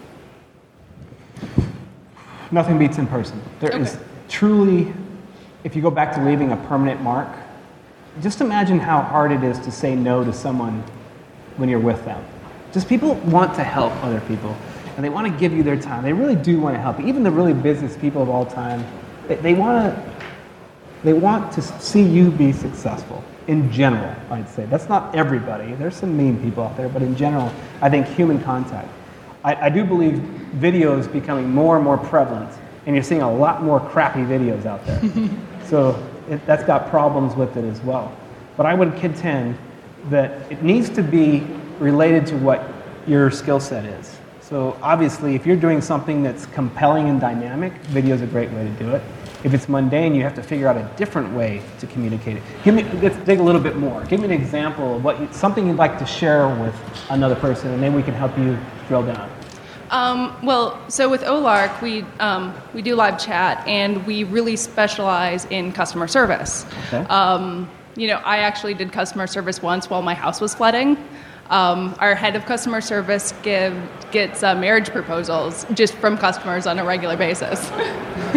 Nothing beats in person. There is truly, if you go back to leaving a permanent mark, just imagine how hard it is to say no to someone when you're with them. Just people want to help other people, and they want to give you their time. They really do want to help you. Even the really business people of all time, they want to see you be successful. In general, I'd say. That's not everybody. There's some mean people out there, but in general, I think human contact. I do believe video is becoming more and more prevalent, and you're seeing a lot more crappy videos out there. So that's got problems with it as well. But I would contend that it needs to be related to what your skill set is. So obviously, if you're doing something that's compelling and dynamic, video is a great way to do it. If it's mundane, you have to figure out a different way to communicate it. Let's dig a little bit more. Give me an example of something you'd like to share with another person, and then we can help you drill down. So with Olark, we do live chat, and we really specialize in customer service. Okay. I actually did customer service once while my house was flooding. Our head of customer service gets marriage proposals just from customers on a regular basis. We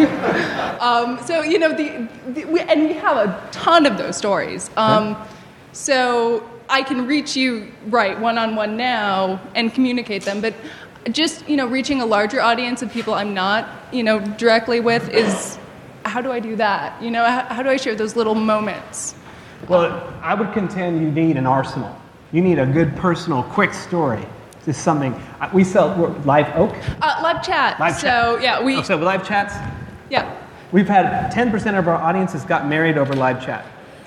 have a ton of those stories. So I can reach you one-on-one now and communicate them, but just reaching a larger audience of people I'm not directly with is, how do I do that? How do I share those little moments? Well, I would contend you need an arsenal. You need a good, personal, quick story. This is something we sell. Live Oak. Live chat. Live so chat. yeah, So live chats. Yeah. We've had 10% of our audience has got married over live chat.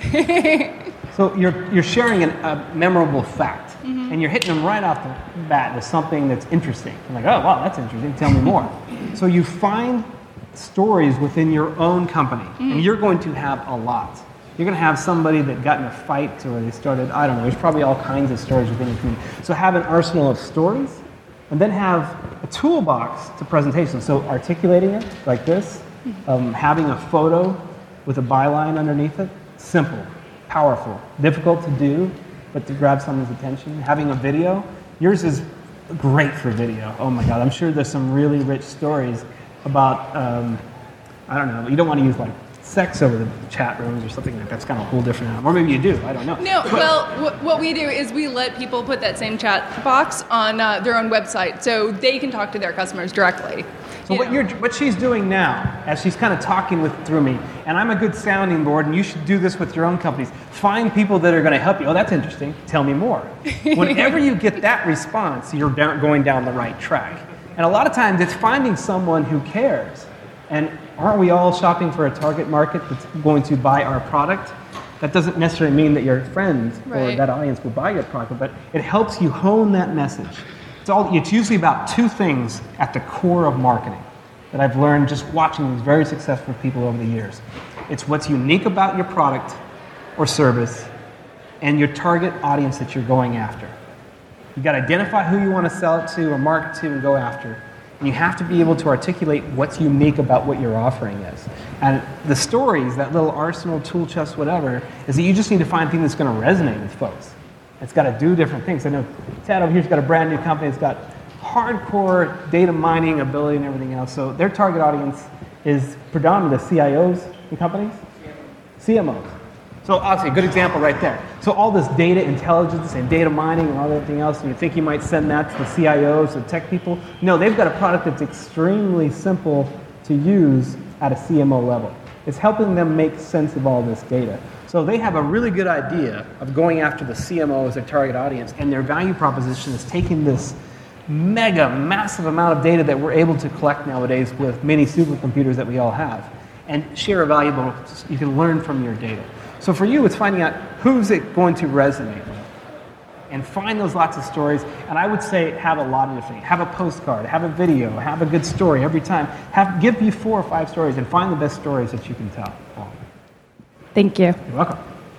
So you're sharing a memorable fact, and you're hitting them right off the bat with something that's interesting. I'm like, oh wow, that's interesting. Tell me more. So you find stories within your own company, and you're going to have a lot. You're going to have somebody that got in a fight, or they started, I don't know, there's probably all kinds of stories within your community. So have an arsenal of stories, and then have a toolbox to presentation. So articulating it like this, having a photo with a byline underneath it, simple, powerful, difficult to do, but to grab someone's attention. Having a video, yours is great for video. Oh my God, I'm sure there's some really rich stories about, I don't know, you don't want to use like sex over the chat rooms or something like that. That's kind of a whole different animal. Or maybe you do, I don't know. No, well, what we do is we let people put that same chat box on their own website so they can talk to their customers directly. So what she's doing now, as she's kind of talking through me, and I'm a good sounding board, and you should do this with your own companies. Find people that are going to help you. Oh, that's interesting. Tell me more. Whenever you get that response, you're going down the right track. And a lot of times it's finding someone who cares. And aren't we all shopping for a target market that's going to buy our product? That doesn't necessarily mean that your friends or that audience will buy your product, but it helps you hone that message. It's usually about two things at the core of marketing that I've learned just watching these very successful people over the years. It's what's unique about your product or service and your target audience that you're going after. You've got to identify who you want to sell it to or market to and go after. And you have to be able to articulate what's unique about what your offering is. And the stories, that little arsenal, tool chest, whatever, is that you just need to find things that's going to resonate with folks. It's got to do different things. I know Tad over here's got a brand new company. It's got hardcore data mining ability and everything else. So their target audience is predominantly the CIOs in companies, CMOs. So obviously a good example right there. So all this data intelligence and data mining and all everything else, and you think you might send that to the CIOs, the tech people. No, they've got a product that's extremely simple to use at a CMO level. It's helping them make sense of all this data. So they have a really good idea of going after the CMO as their target audience, and their value proposition is taking this massive amount of data that we're able to collect nowadays with many supercomputers that we all have, and share a valuable, you can learn from your data. So for you, it's finding out who's it going to resonate with, and find those lots of stories. And I would say have a lot of different things. Have a postcard, have a video, have a good story every time. Give me 4 or 5 stories and find the best stories that you can tell. Thank you. You're welcome.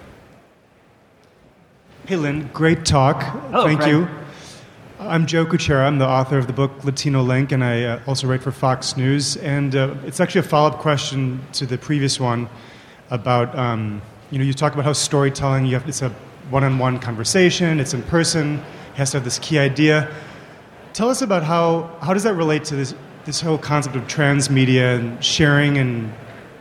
Hey, Lynn, great talk. Hello, Thank Fred. you. I'm Joe Kuchera. I'm the author of the book Latino Link, and I also write for Fox News. And it's actually a follow-up question to the previous one about, you talk about how storytelling, it's a one-on-one conversation, it's in person, it has to have this key idea. Tell us about how does that relate to this whole concept of transmedia and sharing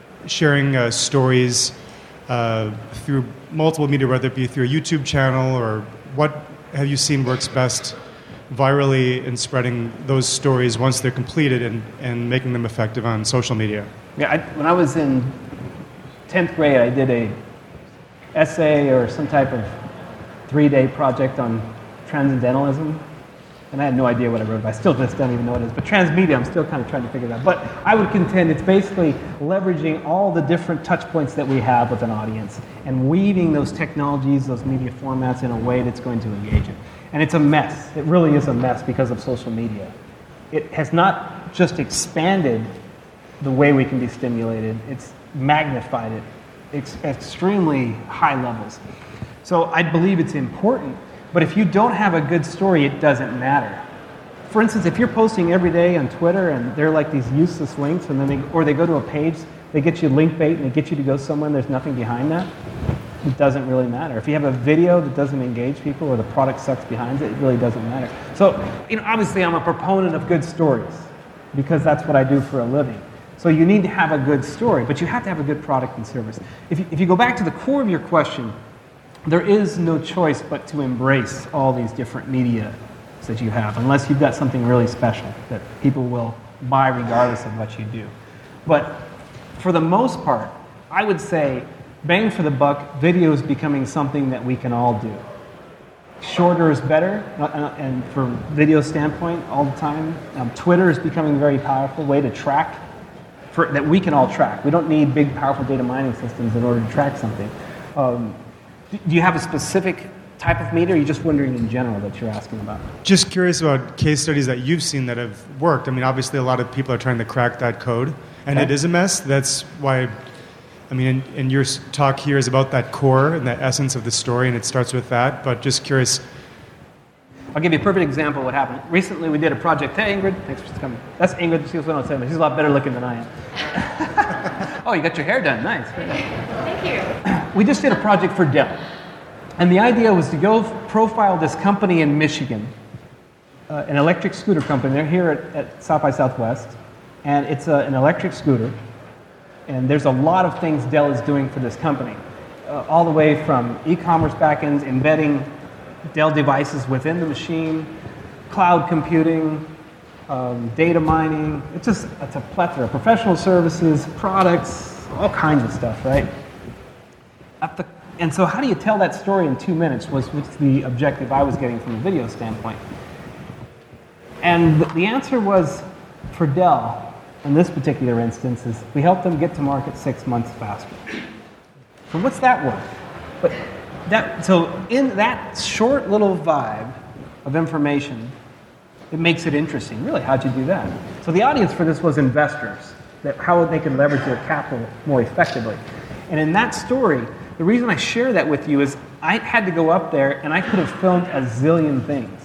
stories through multiple media, whether it be through a YouTube channel, or what have you seen works best virally in spreading those stories once they're completed and making them effective on social media? Yeah, when I was in 10th grade, I did a essay or some type of 3-day project on transcendentalism. And I had no idea what I wrote, but I still just don't even know what it is. But transmedia, I'm still kind of trying to figure it out. But I would contend it's basically leveraging all the different touch points that we have with an audience and weaving those technologies, those media formats in a way that's going to engage it. And it's a mess. It really is a mess because of social media. It has not just expanded the way we can be stimulated, it's magnified it. It's extremely high levels. So I believe it's important. But if you don't have a good story, it doesn't matter. For instance, if you're posting every day on Twitter and they're like these useless links, and then they go to a page, they get you link bait and they get you to go somewhere and there's nothing behind that, it doesn't really matter. If you have a video that doesn't engage people or the product sucks behind it, it really doesn't matter. So, obviously I'm a proponent of good stories because that's what I do for a living. So you need to have a good story, but you have to have a good product and service. If you go back to the core of your question, there is no choice but to embrace all these different media that you have, unless you've got something really special that people will buy regardless of what you do. But for the most part, I would say, bang for the buck, video is becoming something that we can all do. Shorter is better, and for video standpoint, all the time. Twitter is becoming a very powerful way to track, that we can all track. We don't need big, powerful data mining systems in order to track something. Do you have a specific type of media, or are you just wondering in general that you're asking about? Just curious about case studies that you've seen that have worked. I mean, obviously a lot of people are trying to crack that code, and Okay. It is a mess. That's why, and your talk here is about that core and that essence of the story, and it starts with that, but just curious. I'll give you a perfect example of what happened. Recently, we did a project. Hey, Ingrid. Thanks for coming. That's Ingrid. She was 107. She's a lot better looking than I am. Oh, you got your hair done. Nice. Thank you. We just did a project for Dell. And the idea was to go profile this company in Michigan, an electric scooter company. They're here at South by Southwest. And it's an electric scooter. And there's a lot of things Dell is doing for this company, all the way from e-commerce backends, embedding Dell devices within the machine, cloud computing, data mining. It's a plethora. Professional services, products, all kinds of stuff, right? And so how do you tell that story in 2 minutes was the objective I was getting from a video standpoint. And the answer was, for Dell, in this particular instance, is we helped them get to market 6 months faster. So what's that worth? So in that short little vibe of information, it makes it interesting. Really, how'd you do that? So the audience for this was investors, how they could leverage their capital more effectively. And in that story, the reason I share that with you is I had to go up there and I could have filmed a zillion things.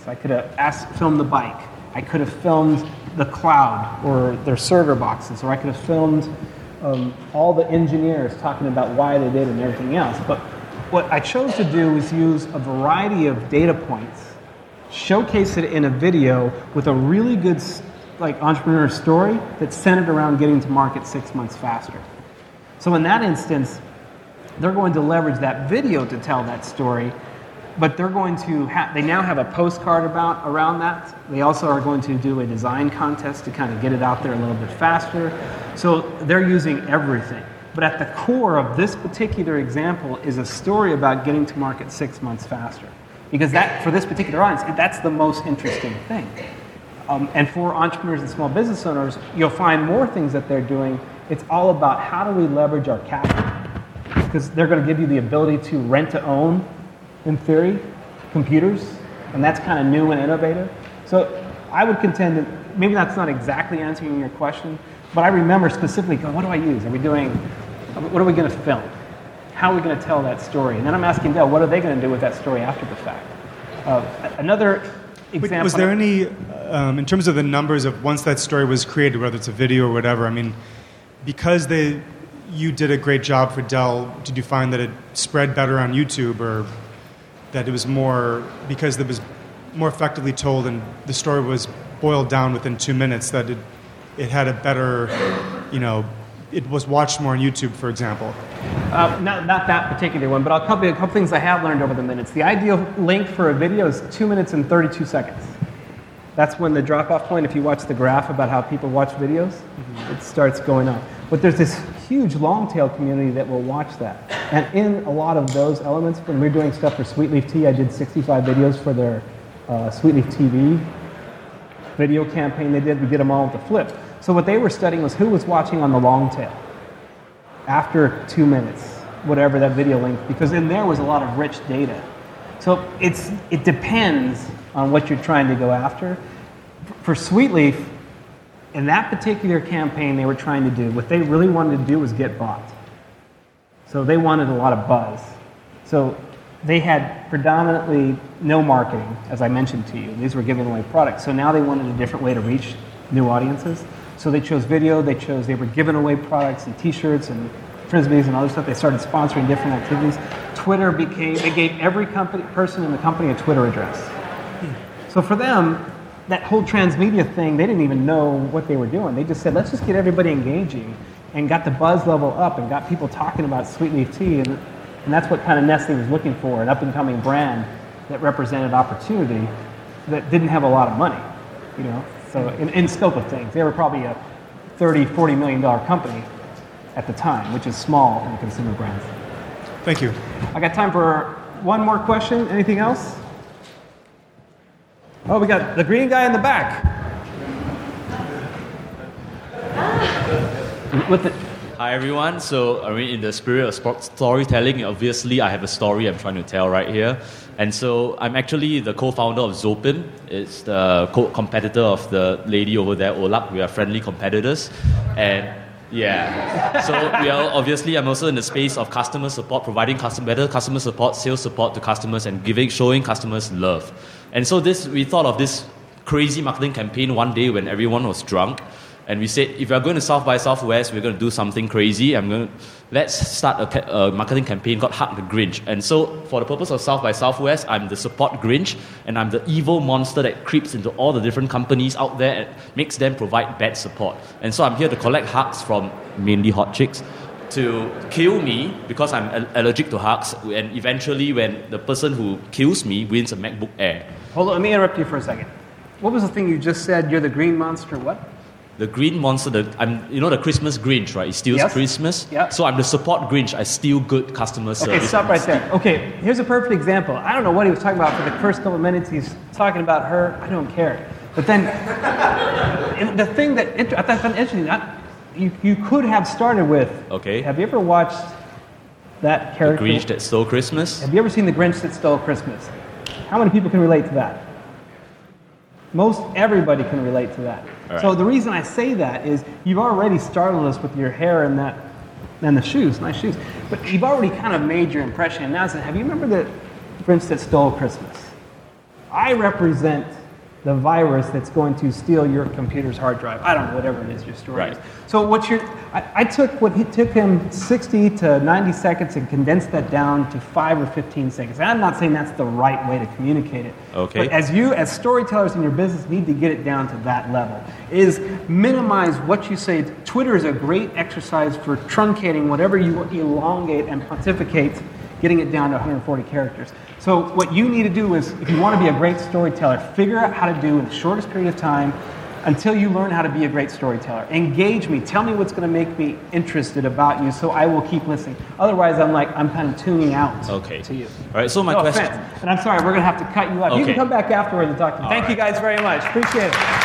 I could have filmed the bike. I could have filmed the cloud or their server boxes, or I could have filmed all the engineers talking about why they did and everything else. But what I chose to do was use a variety of data points, showcase it in a video with a really good entrepreneur story that's centered around getting to market 6 months faster. So in that instance, they're going to leverage that video to tell that story, but they're going to they now have a postcard around that. They also are going to do a design contest to kind of get it out there a little bit faster. So they're using everything. But at the core of this particular example is a story about getting to market 6 months faster. Because that, for this particular audience, that's the most interesting thing. And for entrepreneurs and small business owners, you'll find more things that they're doing. It's all about how do we leverage our capital? Because they're going to give you the ability to rent to own, in theory, computers, and that's kind of new and innovative. So I would contend that maybe that's not exactly answering your question, but I remember specifically going, what do I use? What are we going to film? How are we going to tell that story? And then I'm asking Dell, what are they going to do with that story after the fact? Another example. Was there any, in terms of the numbers of once that story was created, whether it's a video or whatever, I mean, because you did a great job for Dell, did you find that it spread better on YouTube, or that it was because it was more effectively told and the story was boiled down within 2 minutes, that it had a better, it was watched more on YouTube, for example? Not that particular one, but I'll tell you a couple things I have learned over the minutes. The ideal length for a video is 2 minutes and 32 seconds. That's when the drop-off point, if you watch the graph about how people watch videos, it starts going up. But there's this huge long-tail community that will watch that. And in a lot of those elements, when we're doing stuff for Sweetleaf Tea, I did 65 videos for their Sweetleaf TV video campaign they did. We did them all with the flip. So what they were studying was who was watching on the long tail after 2 minutes, whatever that video length, because in there was a lot of rich data. So it depends on what you're trying to go after. For Sweetleaf, in that particular campaign they were trying to do, what they really wanted to do was get bought. So they wanted a lot of buzz. So they had predominantly no marketing, as I mentioned to you. These were giving away products. So now they wanted a different way to reach new audiences. So they chose video, they were giving away products and t-shirts and frisbees and other stuff. They started sponsoring different activities. They gave every person in the company a Twitter address. So for them, that whole transmedia thing, they didn't even know what they were doing. They just said, let's just get everybody engaging, and got the buzz level up and got people talking about Sweetleaf Tea. And that's what kind of Nestle was looking for, an up-and-coming brand that represented opportunity that didn't have a lot of money, So in scope of things, they were probably a $30, $40 million company at the time, which is small in consumer brands. Thank you. I got time for one more question. Anything else? Oh, we got the green guy in the back. Hi everyone. So in the spirit of storytelling, obviously I have a story I'm trying to tell right here. And so I'm actually the co-founder of Zopim. It's the competitor of the lady over there, Olap. We are friendly competitors. And yeah. So I'm also in the space of customer support, providing better customer support, sales support to customers, and showing customers love. And so we thought of this crazy marketing campaign one day when everyone was drunk. And we said, if we're going to South by Southwest, we're going to do something crazy. Let's start a marketing campaign called Hug the Grinch. And so for the purpose of South by Southwest, I'm the support Grinch, and I'm the evil monster that creeps into all the different companies out there and makes them provide bad support. And so I'm here to collect hugs from mainly hot chicks to kill me because I'm allergic to hugs. And eventually, when the person who kills me wins a MacBook Air. Hold on, let me interrupt you for a second. What was the thing you just said? You're the green monster, what? The green monster, I'm the Christmas Grinch, right? He steals Christmas. Yeah. So I'm the support Grinch. I steal good customer service. Okay, stop right there. Okay, here's a perfect example. I don't know what he was talking about for the first couple of minutes. He's talking about her. I don't care. But then, the thing that I thought interesting, you could have started with. Okay. Have you ever watched that character? The Grinch that stole Christmas. Have you ever seen The Grinch That Stole Christmas? How many people can relate to that? Most everybody can relate to that. Right. So the reason I say that is you've already startled us with your hair and the shoes, nice shoes. But you've already kind of made your impression. And now, have you remember the Grinch That Stole Christmas? I represent the virus that's going to steal your computer's hard drive. I don't know, whatever it is your story is. So I took what it took him 60 to 90 seconds and condensed that down to 5 or 15 seconds. And I'm not saying that's the right way to communicate it. Okay. But as storytellers in your business, need to get it down to that level. Is minimize what you say. Twitter is a great exercise for truncating whatever you elongate and pontificate, getting it down to 140 characters. So what you need to do is, if you want to be a great storyteller, figure out how to do in the shortest period of time until you learn how to be a great storyteller. Engage me. Tell me what's going to make me interested about you so I will keep listening. Otherwise, I'm kind of tuning out to you. All right, so my question... Offense. And I'm sorry, we're going to have to cut you off. You can come back afterwards and talk to me. Thank you guys very much. Appreciate it.